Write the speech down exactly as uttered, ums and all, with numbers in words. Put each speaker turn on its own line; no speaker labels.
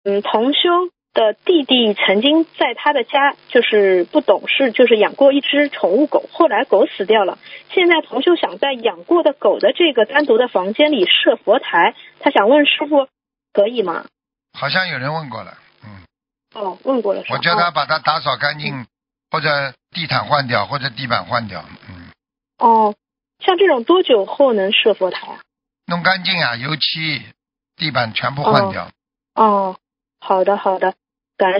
嗯，同修的弟弟曾经在他的家就是不懂事，就是养过一只宠物狗，后来狗死掉了。现在同修想在养过的狗的这个单独的房间里设佛台，他想问师傅可以吗？
好像有人问过了，嗯。
哦，问过了是吧？
我叫他把它打扫干净，
嗯、
或者地毯换掉，或者地板换掉，嗯。
哦，像这种多久后能设佛台啊？
弄干净啊，油漆、地板全部换掉。
哦，哦好的好的。